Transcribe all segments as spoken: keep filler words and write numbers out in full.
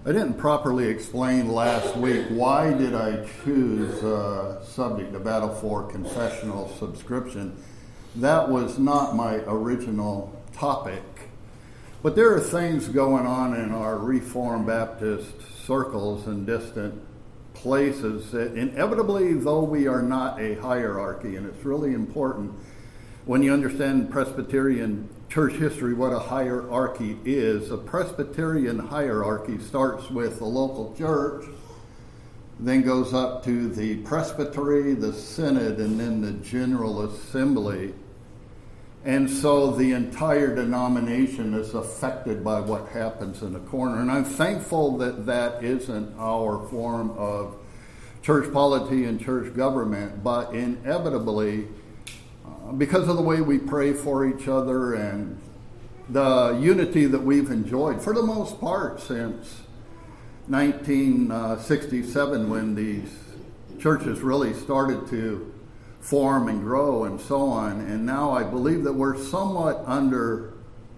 I didn't properly explain last week why did I choose uh, subject to battle for confessional subscription. That was not my original topic. But there are things going on in our Reformed Baptist circles and distant places that inevitably, though we are not a hierarchy, and it's really important when you understand Presbyterian church history, what a hierarchy is. A Presbyterian hierarchy starts with the local church, then goes up to the presbytery, the synod, and then the general assembly. And so the entire denomination is affected by what happens in the corner. And I'm thankful that that isn't our form of church polity and church government, but inevitably, because of the way we pray for each other and the unity that we've enjoyed, for the most part, since nineteen sixty-seven, when these churches really started to form and grow and so on. And now I believe that we're somewhat under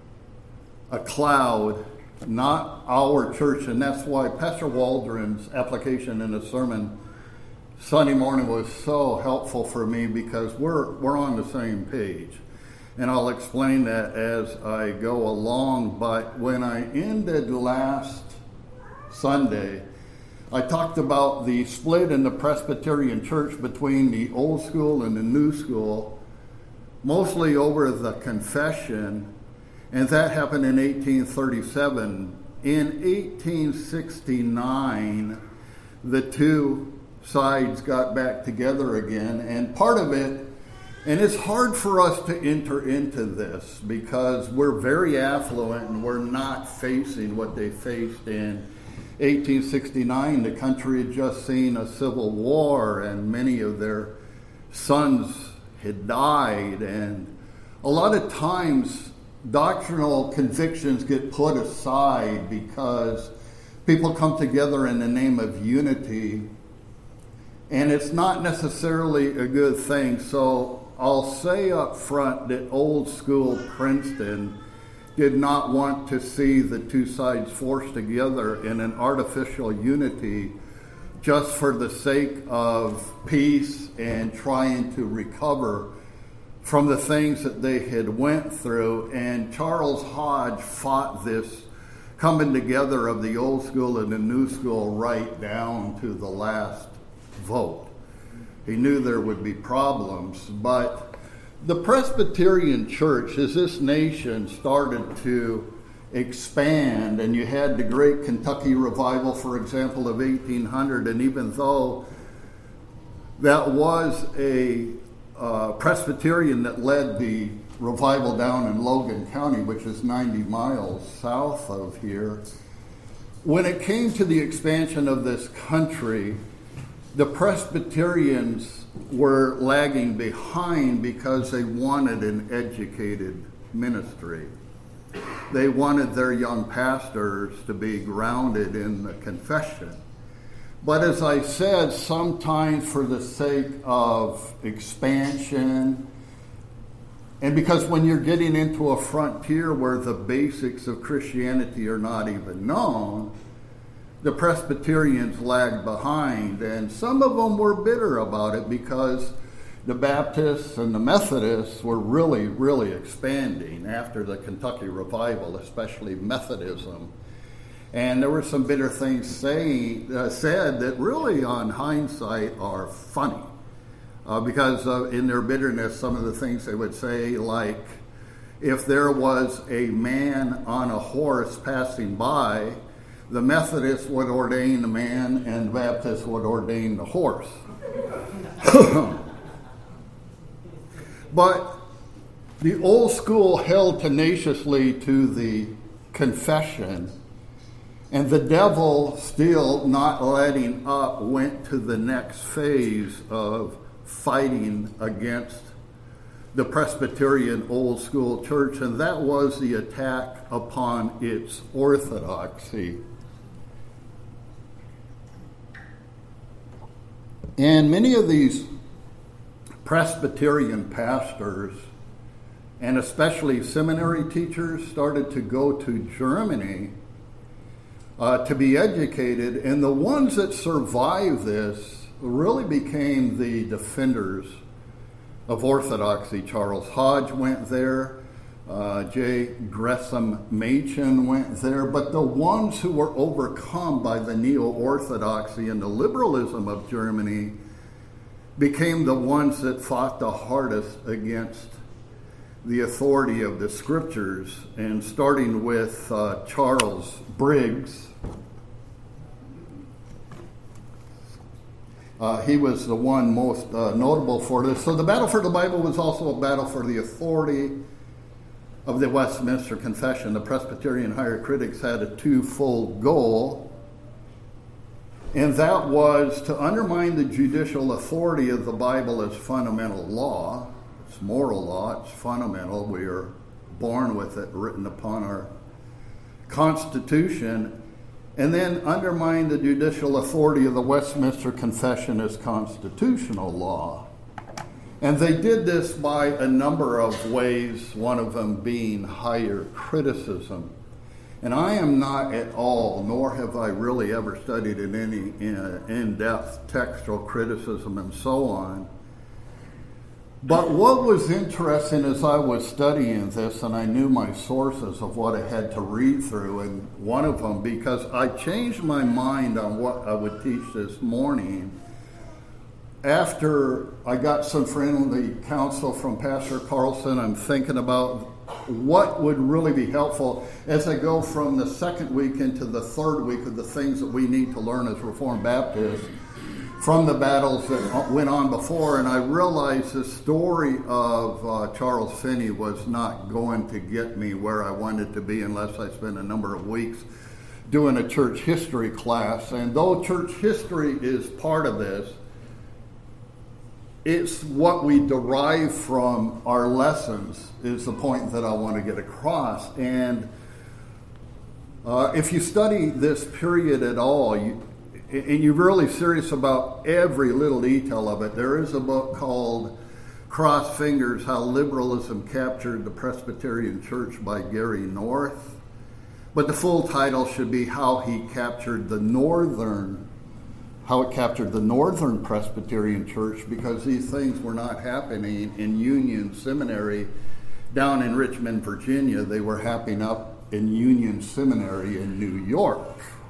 a cloud, not our church, and that's why Pastor Waldron's application in the sermon Sunday morning was so helpful for me, because we're we're on the same page. And I'll explain that as I go along. But when I ended last Sunday, I talked about the split in the Presbyterian church between the old school and the new school, mostly over the confession, and that happened in eighteen thirty-seven. In eighteen sixty-nine, the two sides got back together again, and part of it, and it's hard for us to enter into this because we're very affluent and we're not facing what they faced in eighteen sixty-nine. The country had just seen a civil war and many of their sons had died, and a lot of times doctrinal convictions get put aside because people come together in the name of unity. And it's not necessarily a good thing. So I'll say up front that old school Princeton did not want to see the two sides forced together in an artificial unity just for the sake of peace and trying to recover from the things that they had went through. And Charles Hodge fought this coming together of the old school and the new school right down to the last vote. He knew there would be problems, but the Presbyterian church, as this nation started to expand, and you had the great Kentucky revival, for example, of eighteen hundred, and even though that was a uh, Presbyterian that led the revival down in Logan County, which is ninety miles south of here, when it came to the expansion of this country, the Presbyterians were lagging behind because they wanted an educated ministry. They wanted their young pastors to be grounded in the confession. But as I said, sometimes for the sake of expansion, and because when you're getting into a frontier where the basics of Christianity are not even known, the Presbyterians lagged behind, and some of them were bitter about it because the Baptists and the Methodists were really, really expanding after the Kentucky revival, especially Methodism. And there were some bitter things saying, uh, said that really, on hindsight, are funny. Uh, because uh, in their bitterness, some of the things they would say, like, if there was a man on a horse passing by, the Methodists would ordain the man and the Baptists would ordain the horse. But the old school held tenaciously to the confession, and the devil, still not letting up, went to the next phase of fighting against the Presbyterian old school church, and that was the attack upon its orthodoxy. And many of these Presbyterian pastors, and especially seminary teachers, started to go to Germany uh, to be educated. And the ones that survived this really became the defenders of orthodoxy. Charles Hodge went there. Uh, J. Gresham Machen went there. But the ones who were overcome by the neo-orthodoxy and the liberalism of Germany became the ones that fought the hardest against the authority of the scriptures, and starting with uh, Charles Briggs. Uh, he was the one most uh, notable for this. So the battle for the Bible was also a battle for the authority of the Westminster Confession. The Presbyterian higher critics had a twofold goal, and that was to undermine the judicial authority of the Bible as fundamental law. It's moral law, it's fundamental. We are born with it written upon our Constitution. And then undermine the judicial authority of the Westminster Confession as constitutional law. And they did this by a number of ways, one of them being higher criticism. And I am not at all, nor have I really ever studied in any in-depth textual criticism and so on. But what was interesting as I was studying this, and I knew my sources of what I had to read through, and one of them, because I changed my mind on what I would teach this morning after I got some friendly counsel from Pastor Carlson. I'm thinking about what would really be helpful as I go from the second week into the third week of the things that we need to learn as Reformed Baptists from the battles that went on before. And I realized the story of uh, Charles Finney was not going to get me where I wanted to be unless I spent a number of weeks doing a church history class. And though church history is part of this, it's what we derive from our lessons is the point that I want to get across. And uh, if you study this period at all, you, and you're really serious about every little detail of it, there is a book called Cross Fingers, How Liberalism Captured the Presbyterian Church by Gary North. But the full title should be How He Captured the Northern how it captured the Northern Presbyterian Church, because these things were not happening in Union Seminary down in Richmond, Virginia. They were happening up in Union Seminary in New York.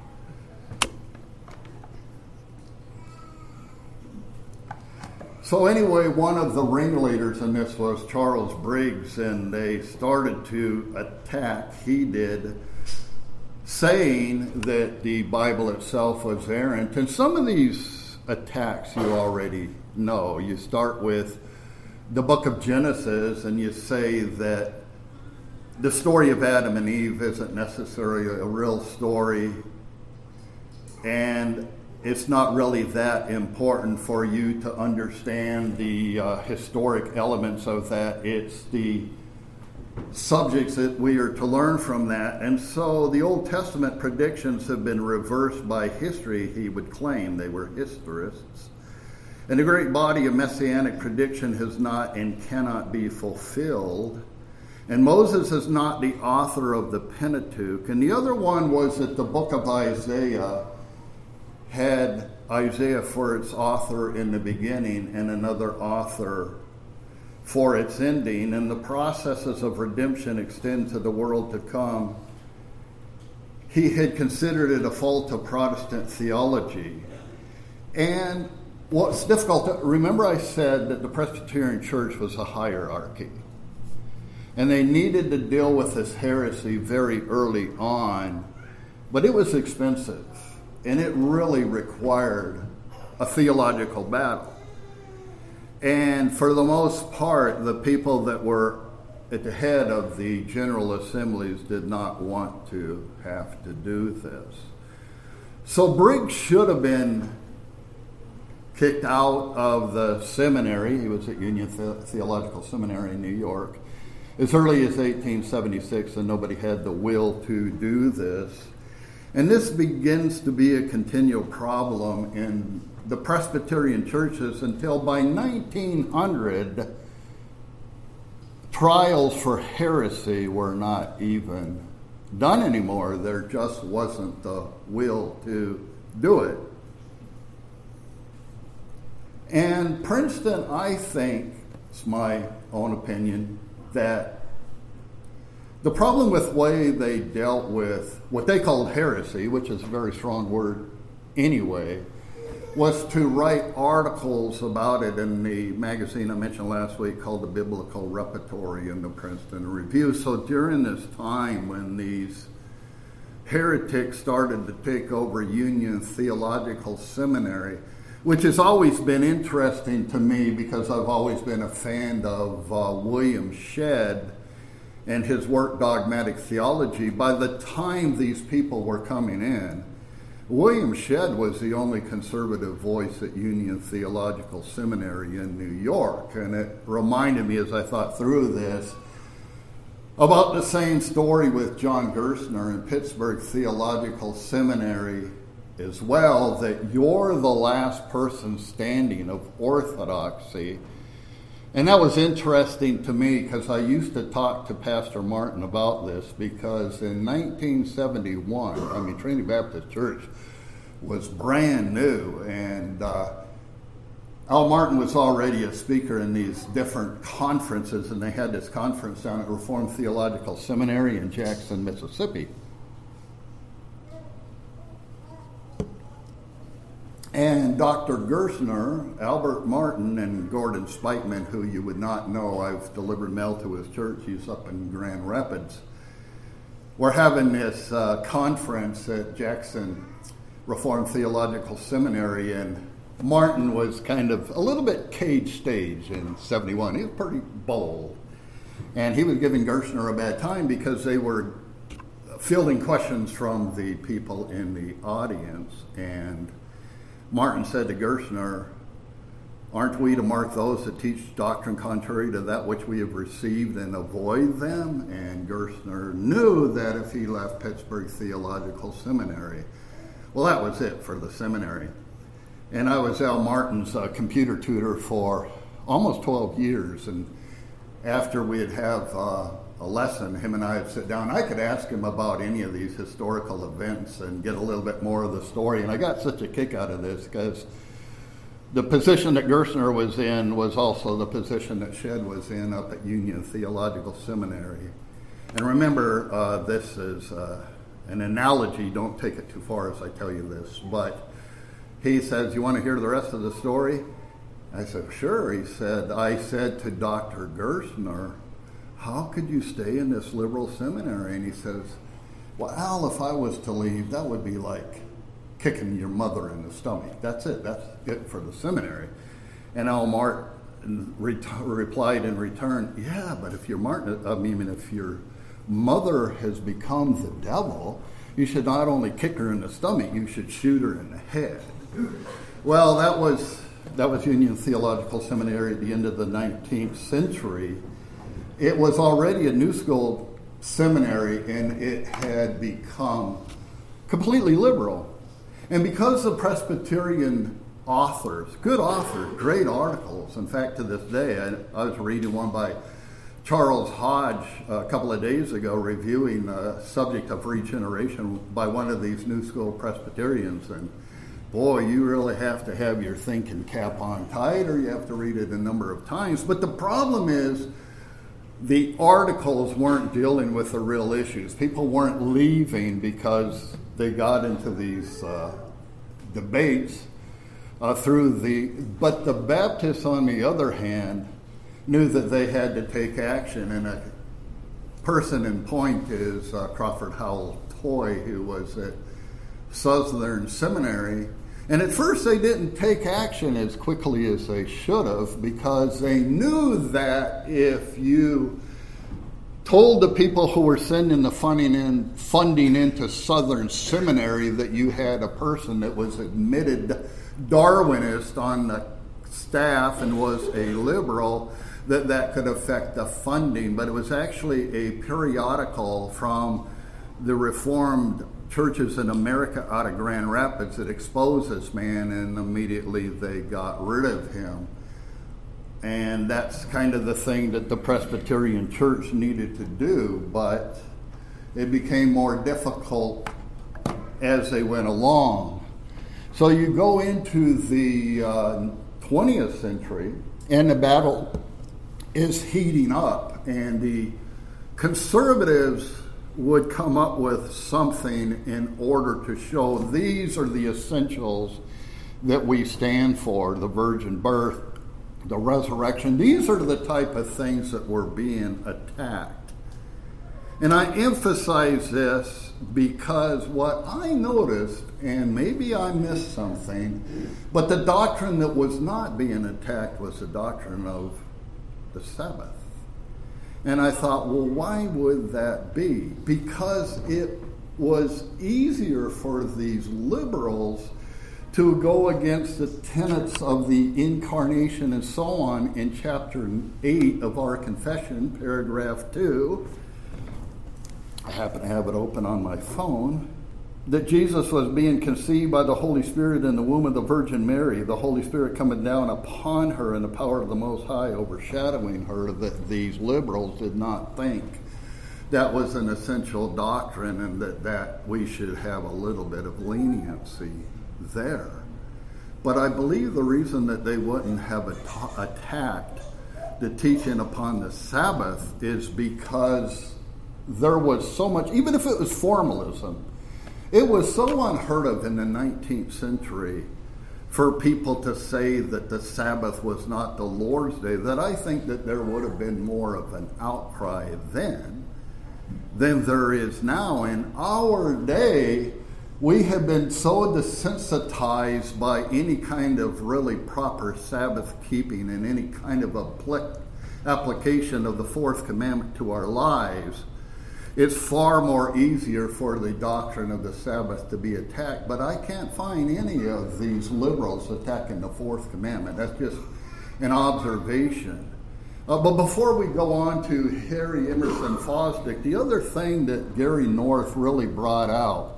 So anyway, one of the ringleaders in this was Charles Briggs, and they started to attack, he did, saying that the Bible itself was errant. And some of these attacks you already know. You start with the book of Genesis and you say that the story of Adam and Eve isn't necessarily a real story, and it's not really that important for you to understand the uh, historic elements of that. It's the subjects that we are to learn from that. And so the Old Testament predictions have been reversed by history, he would claim. They were historists. And the great body of messianic prediction has not and cannot be fulfilled. And Moses is not the author of the Pentateuch. And the other one was that the book of Isaiah had Isaiah for its author in the beginning and another author for its ending, and the processes of redemption extend to the world to come. He had considered it a fault of Protestant theology. And what's difficult to remember, I said that the Presbyterian Church was a hierarchy, and they needed to deal with this heresy very early on, but it was expensive, and it really required a theological battle. And for the most part, the people that were at the head of the General Assemblies did not want to have to do this. So Briggs should have been kicked out of the seminary. He was at Union Theological Seminary in New York as early as eighteen seventy-six, and nobody had the will to do this. And this begins to be a continual problem in the Presbyterian churches until by nineteen hundred, trials for heresy were not even done anymore. There just wasn't the will to do it. And Princeton, I think, it's my own opinion, that the problem with the way they dealt with what they called heresy, which is a very strong word anyway, was to write articles about it in the magazine I mentioned last week called the Biblical Repertory in the Princeton Review. So during this time when these heretics started to take over Union Theological Seminary, which has always been interesting to me because I've always been a fan of uh, William Shedd and his work Dogmatic Theology. By the time these people were coming in, William Shedd was the only conservative voice at Union Theological Seminary in New York. And it reminded me as I thought through this about the same story with John Gerstner in Pittsburgh Theological Seminary as well, that you're the last person standing of orthodoxy. And that was interesting to me because I used to talk to Pastor Martin about this, because in nineteen seventy-one, I mean, Trinity Baptist Church was brand new, and uh, Al Martin was already a speaker in these different conferences, and they had this conference down at Reformed Theological Seminary in Jackson, Mississippi. And Doctor Gerstner, Albert Martin, and Gordon Spikeman, who you would not know, I've delivered mail to his church, he's up in Grand Rapids, were having this uh, conference at Jackson Reformed Theological Seminary, and Martin was kind of a little bit cage stage in seventy-one. He was pretty bold. And he was giving Gerstner a bad time because they were fielding questions from the people in the audience, and Martin said to Gerstner, "Aren't we to mark those that teach doctrine contrary to that which we have received and avoid them?" And Gerstner knew that if he left Pittsburgh Theological Seminary, well, that was it for the seminary. And I was Al Martin's uh, computer tutor for almost twelve years, and after we'd have uh, a lesson, him and I would sit down. I could ask him about any of these historical events and get a little bit more of the story. And I got such a kick out of this because the position that Gerstner was in was also the position that Shedd was in up at Union Theological Seminary. And remember, uh, this is uh, an analogy. Don't take it too far as I tell you this. But he says, "You want to hear the rest of the story?" I said, "Sure." He said, "I said to Doctor Gerstner, how could you stay in this liberal seminary?" And he says, "Well, Al, if I was to leave, that would be like kicking your mother in the stomach. That's it. That's it for the seminary." And Al Martin re- replied in return, "Yeah, but if your Martin, I mean, if your mother has become the devil, you should not only kick her in the stomach, you should shoot her in the head." Well, that was that was Union Theological Seminary at the end of the nineteenth century. It was already a New School seminary, and it had become completely liberal. And because the Presbyterian authors, good authors, great articles, in fact, to this day, I, I was reading one by Charles Hodge a couple of days ago reviewing the subject of regeneration by one of these New School Presbyterians, and boy, you really have to have your thinking cap on tight, or you have to read it a number of times. But the problem is, the articles weren't dealing with the real issues. People weren't leaving because they got into these uh, debates uh, through the... But the Baptists, on the other hand, knew that they had to take action. And a person in point is uh, Crawford Howell Toy, who was at Southern Seminary. And at first they didn't take action as quickly as they should have, because they knew that if you told the people who were sending the funding in, funding into Southern Seminary that you had a person that was admitted Darwinist on the staff and was a liberal, that that could affect the funding. But it was actually a periodical from the Reformed churches in America out of Grand Rapids that exposed this man, and immediately they got rid of him. And that's kind of the thing that the Presbyterian Church needed to do. But it became more difficult as they went along. So you go into the uh, twentieth century, and the battle is heating up, and the conservatives would come up with something in order to show these are the essentials that we stand for: the virgin birth, the resurrection. These are the type of things that were being attacked. And I emphasize this because what I noticed, and maybe I missed something, but the doctrine that was not being attacked was the doctrine of the Sabbath. And I thought, well, why would that be? Because it was easier for these liberals to go against the tenets of the incarnation and so on in chapter eight of our confession, paragraph two. I happen to have it open on my phone. That Jesus was being conceived by the Holy Spirit in the womb of the Virgin Mary, the Holy Spirit coming down upon her in the power of the Most High, overshadowing her. That these liberals did not think that was an essential doctrine, and that, that we should have a little bit of leniency there. But I believe the reason that they wouldn't have at- attacked the teaching upon the Sabbath is because there was so much, even if it was formalism, it was so unheard of in the nineteenth century for people to say that the Sabbath was not the Lord's Day, that I think that there would have been more of an outcry then than there is now. In our day, we have been so desensitized by any kind of really proper Sabbath keeping and any kind of applic- application of the fourth commandment to our lives. It's far more easier for the doctrine of the Sabbath to be attacked, but I can't find any of these liberals attacking the fourth commandment. That's just an observation. Uh, but before we go on to Harry Emerson Fosdick, the other thing that Gary North really brought out,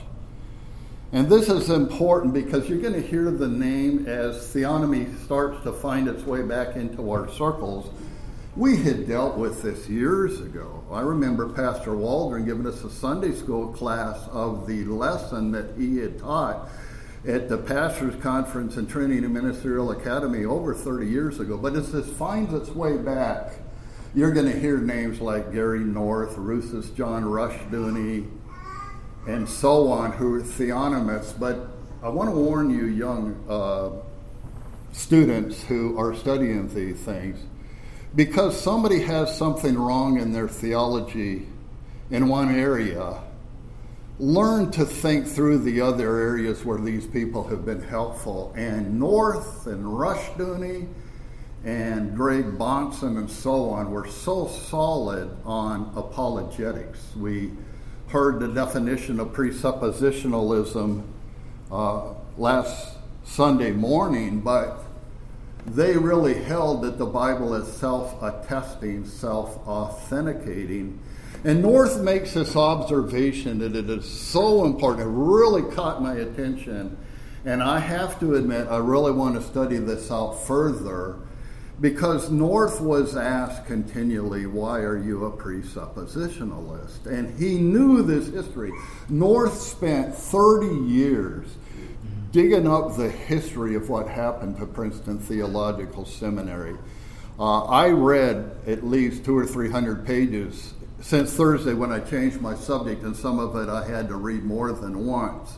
and this is important because you're going to hear the name as theonomy starts to find its way back into our circles. We had dealt with this years ago. I remember Pastor Waldron giving us a Sunday school class of the lesson that he had taught at the Pastors Conference in Trinity Ministerial Academy over thirty years ago. But as this finds its way back, you're going to hear names like Gary North, Rousas John Rushdoony, and so on, who are theonomists. But I want to warn you, young uh, students who are studying these things, because somebody has something wrong in their theology in one area, learn to think through the other areas where these people have been helpful. And North and Rushdoony and Greg Bahnsen and so on were so solid on apologetics. We heard the definition of presuppositionalism uh, last Sunday morning, but they really held that the Bible is self-attesting, self-authenticating. And North makes this observation that it is so important. It really caught my attention. And I have to admit, I really want to study this out further, because North was asked continually, why are you a presuppositionalist? And he knew this history. North spent thirty years digging up the history of what happened to Princeton Theological Seminary. Uh, I read at least two or three hundred pages since Thursday when I changed my subject, and some of it I had to read more than once.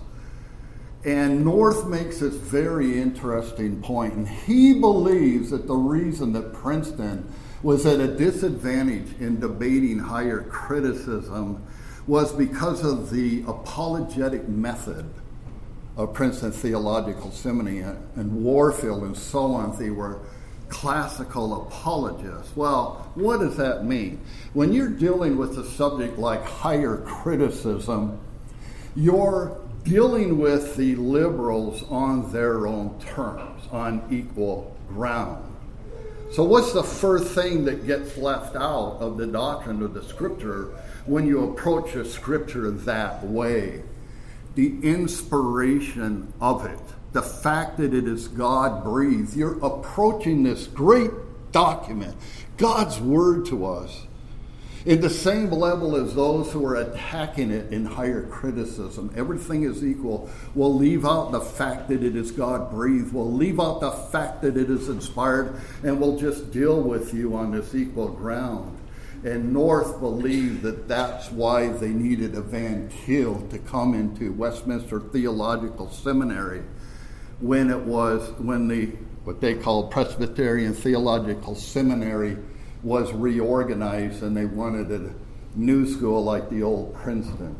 And North makes this very interesting point, and he believes that the reason that Princeton was at a disadvantage in debating higher criticism was because of the apologetic method of Princeton Theological Seminary and Warfield and so on. They were classical apologists. Well, what does that mean? When you're dealing with a subject like higher criticism, you're dealing with the liberals on their own terms, on equal ground. So what's the first thing that gets left out of the doctrine of the Scripture when you approach a Scripture that way? The inspiration of it, the fact that it is God-breathed. You're approaching this great document, God's Word to us. in the same level as those who are attacking it in higher criticism. Everything is equal. We'll leave out the fact that it is God-breathed. We'll leave out the fact that it is inspired, and we'll just deal with you on this equal ground. And North believed that that's why they needed a Van Til to come into Westminster Theological Seminary when it was, when the, what they called Presbyterian Theological Seminary was reorganized, and they wanted a new school like the old Princeton.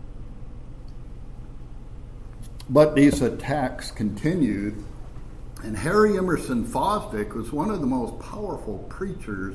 But these attacks continued, and Harry Emerson Fosdick was one of the most powerful preachers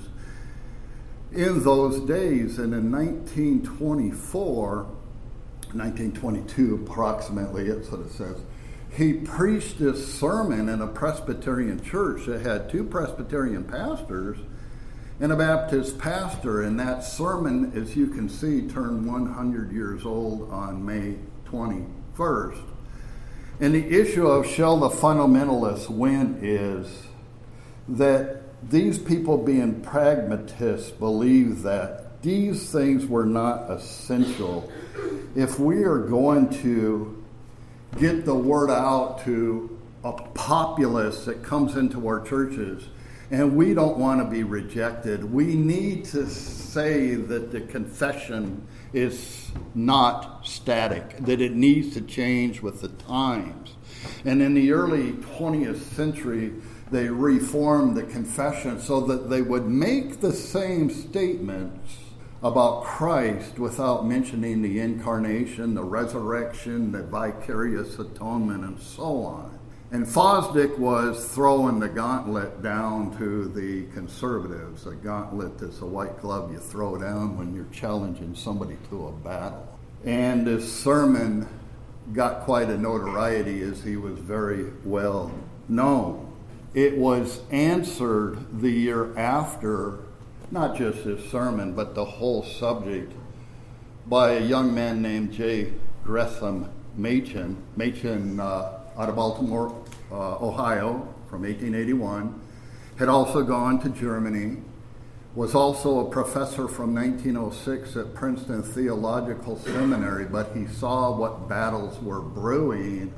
in those days. And in nineteen twenty-four, nineteen twenty-two approximately, that's what it says, he preached this sermon in a Presbyterian church that had two Presbyterian pastors and a Baptist pastor. And that sermon, as you can see, turned one hundred years old on May twenty-first. And the issue of shall the fundamentalists win is that these people, being pragmatists, believe that these things were not essential. If we are going to get the word out to a populace that comes into our churches, and we don't want to be rejected, we need to say that the confession is not static, that it needs to change with the times. And in the early twentieth century, they reformed the confession so that they would make the same statements about Christ without mentioning the incarnation, the resurrection, the vicarious atonement, and so on. And Fosdick was throwing the gauntlet down to the conservatives. A gauntlet is a white glove you throw down when you're challenging somebody to a battle. And this sermon got quite a notoriety as he was very well known. It was answered the year after, not just his sermon, but the whole subject, by a young man named J. Gresham Machen. Machen, uh, out of Baltimore, uh, Ohio, from eighteen eighty-one, had also gone to Germany, was also a professor from nineteen oh six at Princeton Theological Seminary, but he saw what battles were brewing,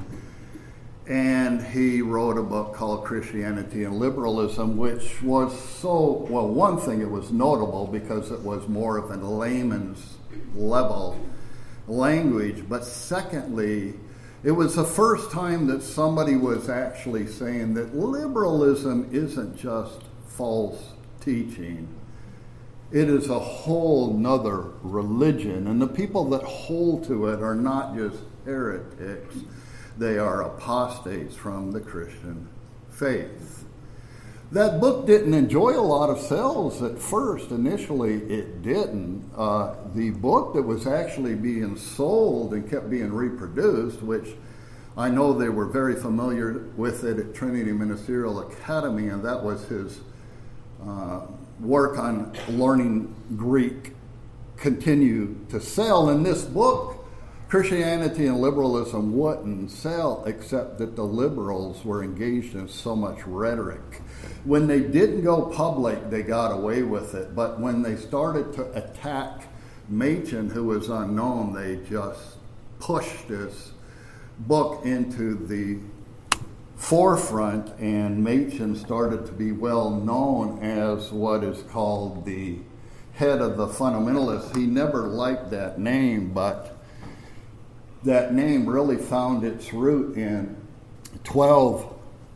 and he wrote a book called Christianity and Liberalism, which was so, well, one thing, it was notable because it was more of a layman's level language, but secondly, it was the first time that somebody was actually saying that liberalism isn't just false teaching. It is a whole nother religion, and the people that hold to it are not just heretics. They are apostates from the Christian faith. That book didn't enjoy a lot of sales at first. Initially, it didn't. Uh, the book that was actually being sold and kept being reproduced, which I know they were very familiar with it at Trinity Ministerial Academy, and that was his uh, work on learning Greek, continued to sell. And this book, Christianity and Liberalism, wouldn't sell, except that the liberals were engaged in so much rhetoric. When they didn't go public, they got away with it. But when they started to attack Machen, who was unknown, they just pushed this book into the forefront, and Machen started to be well known as what is called the head of the fundamentalists. He never liked that name, but that name really found its root in twelve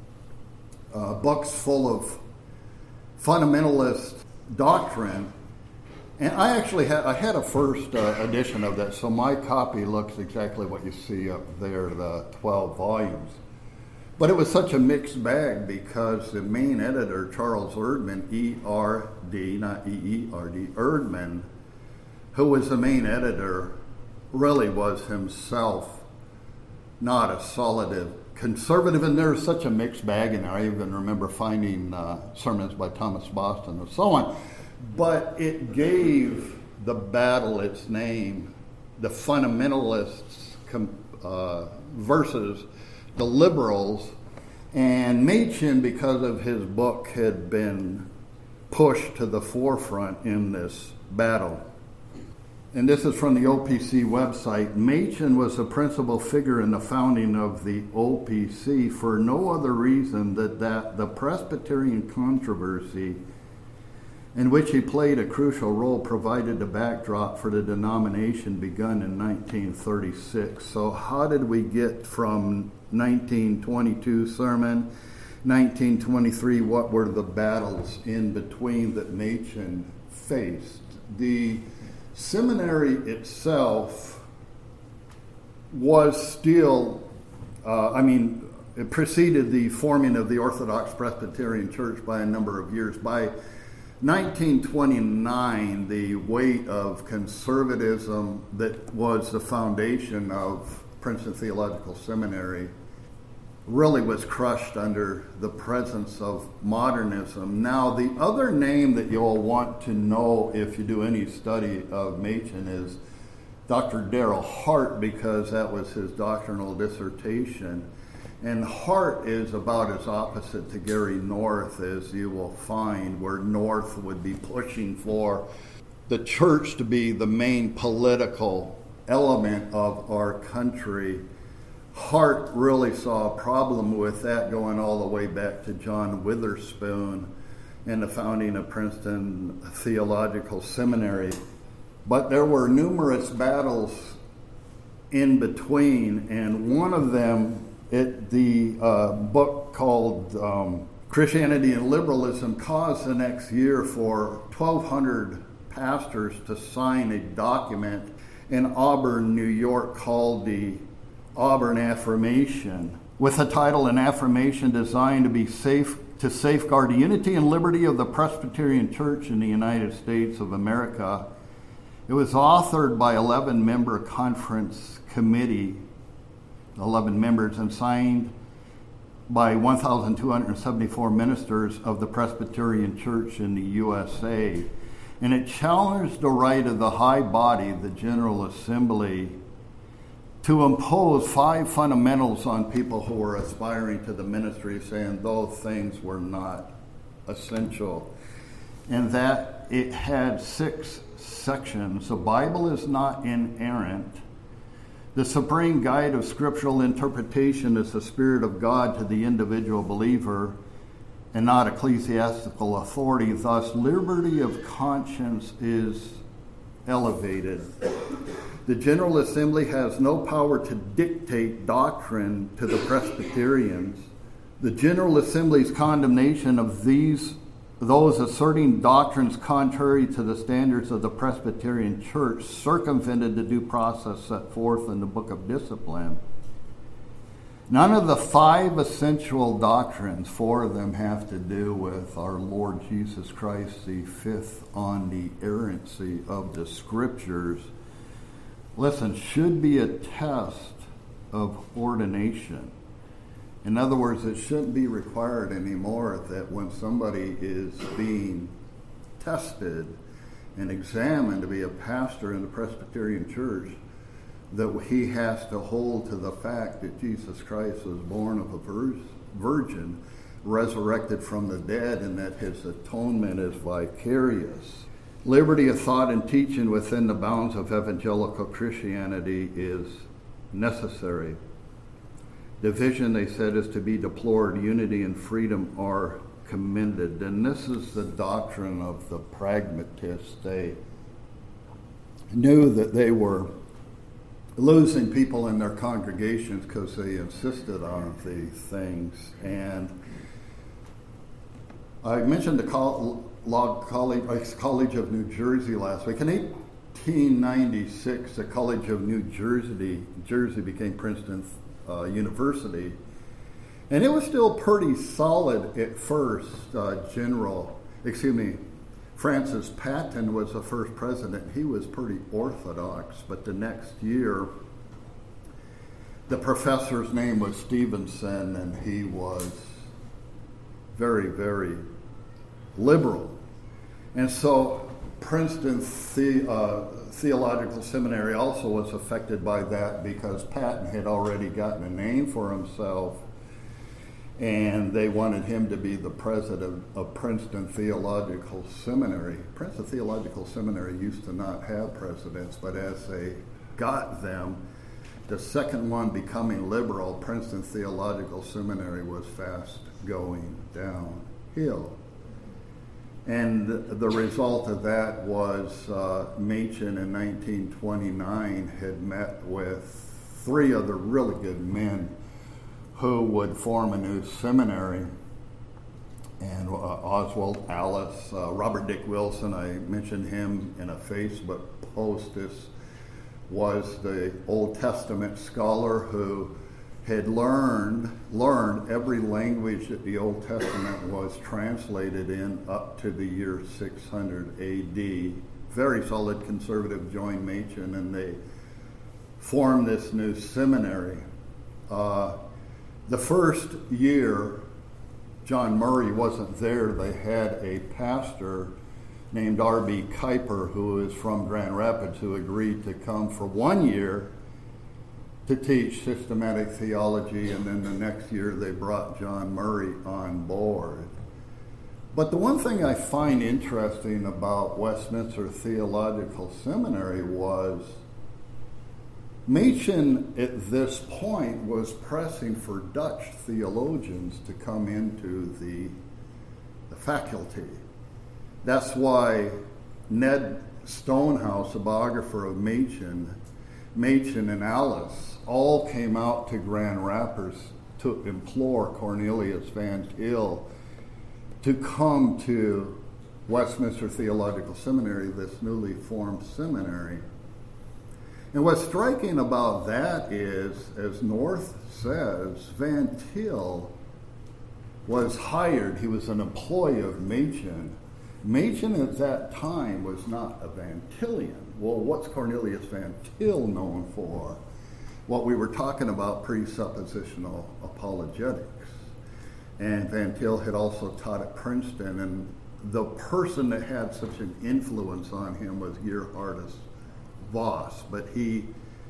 uh, books full of fundamentalist doctrine. And I actually had I had a first uh, edition of that, so my copy looks exactly what you see up there, the twelve volumes. But it was such a mixed bag because the main editor, Charles Erdman, E R D, not E E R D, Erdman, who was the main editor, really was himself not a solid conservative, and there's such a mixed bag in there. I even remember finding uh, sermons by Thomas Boston and so on. But it gave the battle its name, the fundamentalists uh, versus the liberals. And Machen, because of his book, had been pushed to the forefront in this battle. And this is from the O P C website. Machen was the principal figure in the founding of the O P C for no other reason than that the Presbyterian controversy in which he played a crucial role provided the backdrop for the denomination begun in nineteen thirty-six. So how did we get from nineteen twenty-two sermon, nineteen twenty-three, what were the battles in between that Machen faced? The seminary itself was still, uh, I mean, it preceded the forming of the Orthodox Presbyterian Church by a number of years. By nineteen twenty-nine, the weight of conservatism that was the foundation of Princeton Theological Seminary really was crushed under the presence of modernism. Now, the other name that you'll want to know if you do any study of Machen is Doctor Darrell Hart, because that was his doctrinal dissertation. And Hart is about as opposite to Gary North as you will find, where North would be pushing for the church to be the main political element of our country. Hart really saw a problem with that going all the way back to John Witherspoon and the founding of Princeton Theological Seminary. But there were numerous battles in between, and one of them, it, the uh, book called um, Christianity and Liberalism, caused the next year for twelve hundred pastors to sign a document in Auburn, New York, called the Auburn Affirmation, with the title An Affirmation Designed to be safe to safeguard the unity and liberty of the Presbyterian Church in the United States of America. It was authored by eleven-member conference committee, eleven members, and signed by one thousand two hundred seventy-four ministers of the Presbyterian Church in the U S A. And it challenged the right of the high body, the General Assembly, to impose five fundamentals on people who were aspiring to the ministry, saying those things were not essential. And that it had six sections. The Bible is not inerrant. The supreme guide of scriptural interpretation is the Spirit of God to the individual believer and not ecclesiastical authority. Thus, liberty of conscience is elevated. The General Assembly has no power to dictate doctrine to the Presbyterians. The General Assembly's condemnation of these, those asserting doctrines contrary to the standards of the Presbyterian Church, circumvented the due process set forth in the Book of Discipline. None of the five essential doctrines, four of them have to do with our Lord Jesus Christ, the fifth on the inerrancy of the Scriptures, listen, should be a test of ordination. In other words, it shouldn't be required anymore that when somebody is being tested and examined to be a pastor in the Presbyterian Church, that he has to hold to the fact that Jesus Christ was born of a virgin, resurrected from the dead, and that his atonement is vicarious. Liberty of thought and teaching within the bounds of evangelical Christianity is necessary. Division, they said, is to be deplored. Unity and freedom are commended. And this is the doctrine of the pragmatists. They knew that they were losing people in their congregations because they insisted on these things. And I mentioned the Col- Law College, College of New Jersey last week. In eighteen ninety-six, the College of New Jersey, Jersey became Princeton uh, University. And it was still pretty solid at first. Uh, General, excuse me, Francis Patton was the first president. He was pretty orthodox, but the next year, the professor's name was Stevenson, and he was very, very liberal. And so Princeton the, uh, Theological Seminary also was affected by that, because Patton had already gotten a name for himself and they wanted him to be the president of Princeton Theological Seminary. Princeton Theological Seminary used to not have presidents, but as they got them, the second one becoming liberal, Princeton Theological Seminary was fast going downhill. And the result of that was uh, Machen in nineteen twenty-nine had met with three other really good men who would form a new seminary. And uh, Oswald Alice, uh, Robert Dick Wilson, I mentioned him in a Facebook post. This was the Old Testament scholar who had learned learned every language that the Old Testament was translated in up to the year six hundred A D. Very solid conservative, joined Machen, and they formed this new seminary. Uh, the first year, John Murray wasn't there. They had a pastor named R B Kuyper, who is from Grand Rapids, who agreed to come for one year to teach systematic theology, and then the next year they brought John Murray on board. But the one thing I find interesting about Westminster Theological Seminary was Machen at this point was pressing for Dutch theologians to come into the, the faculty. That's why Ned Stonehouse, a biographer of Machen, Machen and Alice all came out to Grand Rapids to implore Cornelius Van Til to come to Westminster Theological Seminary, this newly formed seminary. And what's striking about that is, as North says, Van Til was hired. He was an employee of Machen. Machen at that time was not a Van Tilian. Well, what's Cornelius Van Til known for? What we were talking about, presuppositional apologetics. And Van Til had also taught at Princeton, and the person that had such an influence on him was Gerhardus Voss, but he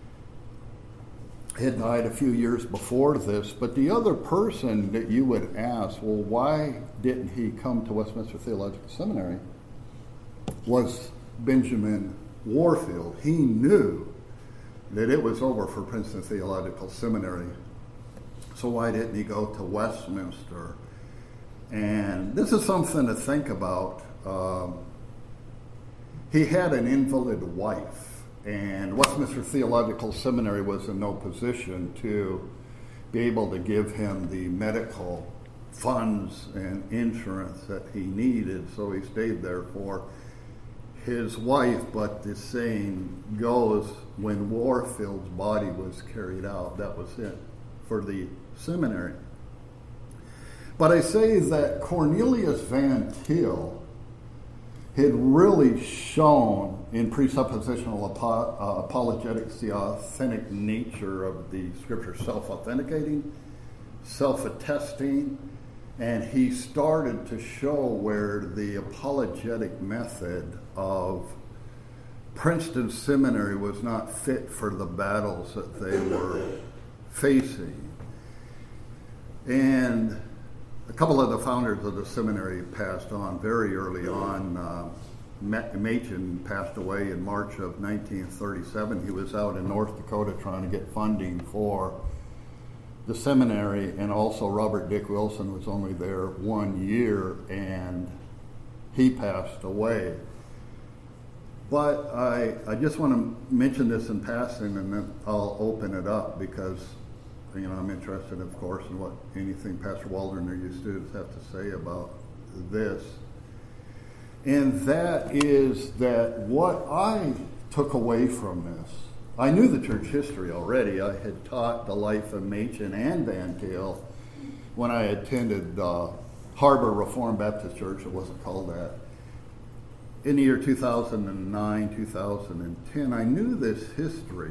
had died a few years before this. But the other person that you would ask, well, why didn't he come to Westminster Theological Seminary, was Benjamin Warfield. He knew that it was over for Princeton Theological Seminary. So why didn't he go to Westminster? And this is something to think about. Um, he had an invalid wife, and Westminster Theological Seminary was in no position to be able to give him the medical funds and insurance that he needed, so he stayed there for his wife. But the saying goes, when Warfield's body was carried out, that was it for the seminary. But I say that Cornelius Van Til had really shown in presuppositional apo- uh, apologetics the authentic nature of the scripture, self-authenticating, self-attesting, and he started to show where the apologetic method of Princeton Seminary was not fit for the battles that they were facing. And a couple of the founders of the seminary passed on very early on. Uh, Machen passed away in March of nineteen thirty-seven. He was out in North Dakota trying to get funding for the seminary, and also Robert Dick Wilson was only there one year, and he passed away. But I, I just want to mention this in passing, and then I'll open it up, because you know, I'm interested, of course, in what anything Pastor Waldron or you students have to say about this. And that is that what I took away from this, I knew the church history already. I had taught the life of Machen and Van Til when I attended uh, Harbor Reformed Baptist Church. It wasn't called that. In the year two thousand nine, two thousand ten, I knew this history.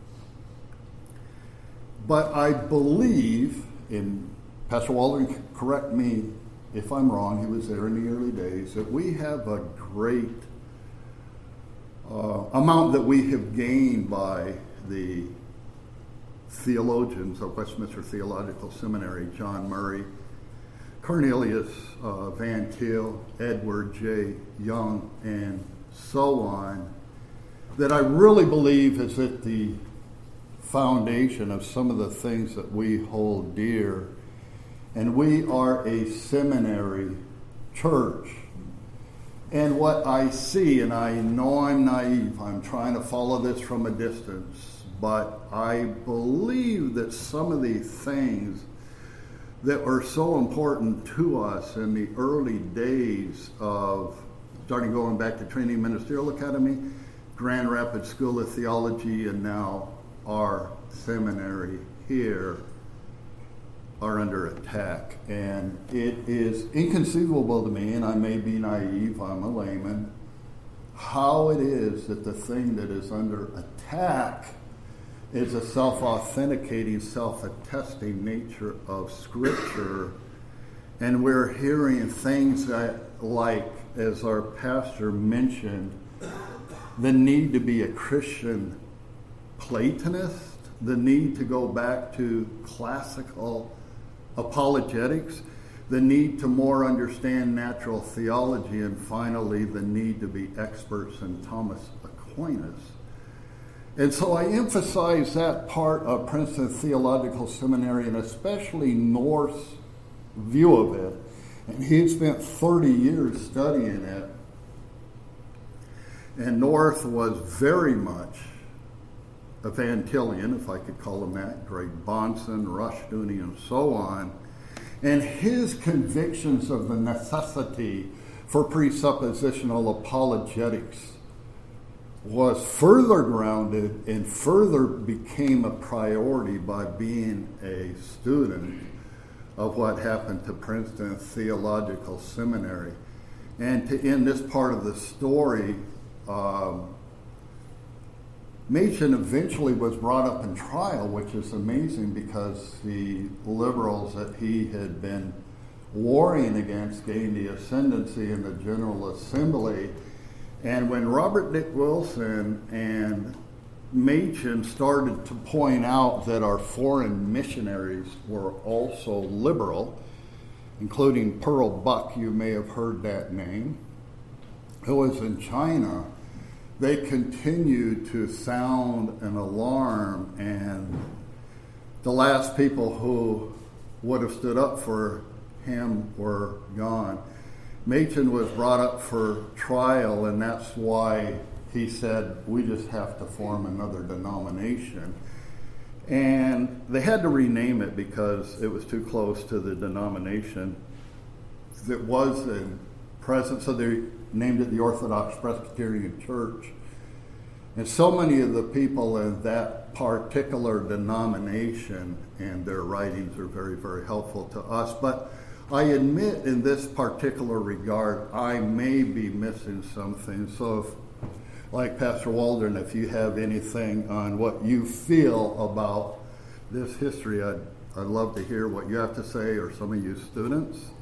But I believe, in Pastor Waldron, correct me if I'm wrong, he was there in the early days, that we have a great uh, amount that we have gained by the theologians of Westminster Theological Seminary, John Murray, Cornelius uh, Van Til, Edward J. Young, and so on, that I really believe is at the foundation of some of the things that we hold dear. And we are a seminary church. And what I see, and I know I'm naive, I'm trying to follow this from a distance, but I believe that some of these things that were so important to us in the early days of starting going back to Trinity Ministerial Academy, Grand Rapids School of Theology, and now our seminary here are under attack. And it is inconceivable to me, and I may be naive, I'm a layman, how it is that the thing that is under attack is a self-authenticating, self-attesting nature of Scripture. And we're hearing things that, like, as our pastor mentioned, the need to be a Christian Platonist, the need to go back to classical apologetics, the need to more understand natural theology, and finally the need to be experts in Thomas Aquinas. And so I emphasize that part of Princeton Theological Seminary, and especially North's view of it. And he had spent thirty years studying it. And North was very much a Van Tilian, if I could call him that, Greg Bahnsen, Rushdoony, and so on. And his convictions of the necessity for presuppositional apologetics was further grounded and further became a priority by being a student of what happened to Princeton Theological Seminary. And to end this part of the story, um, Machen eventually was brought up in trial, which is amazing because the liberals that he had been warring against gained the ascendancy in the General Assembly. And when Robert Dick Wilson and Machen started to point out that our foreign missionaries were also liberal, including Pearl Buck, you may have heard that name, who was in China, they continued to sound an alarm, and the last people who would have stood up for him were gone. Machen was brought up for trial, and that's why he said, we just have to form another denomination. And they had to rename it because it was too close to the denomination that was in present. So they named it the Orthodox Presbyterian Church. And so many of the people in that particular denomination and their writings are very, very helpful to us. But I admit in this particular regard, I may be missing something. So if, like Pastor Waldron, if you have anything on what you feel about this history, I'd, I'd love to hear what you have to say, or some of you students.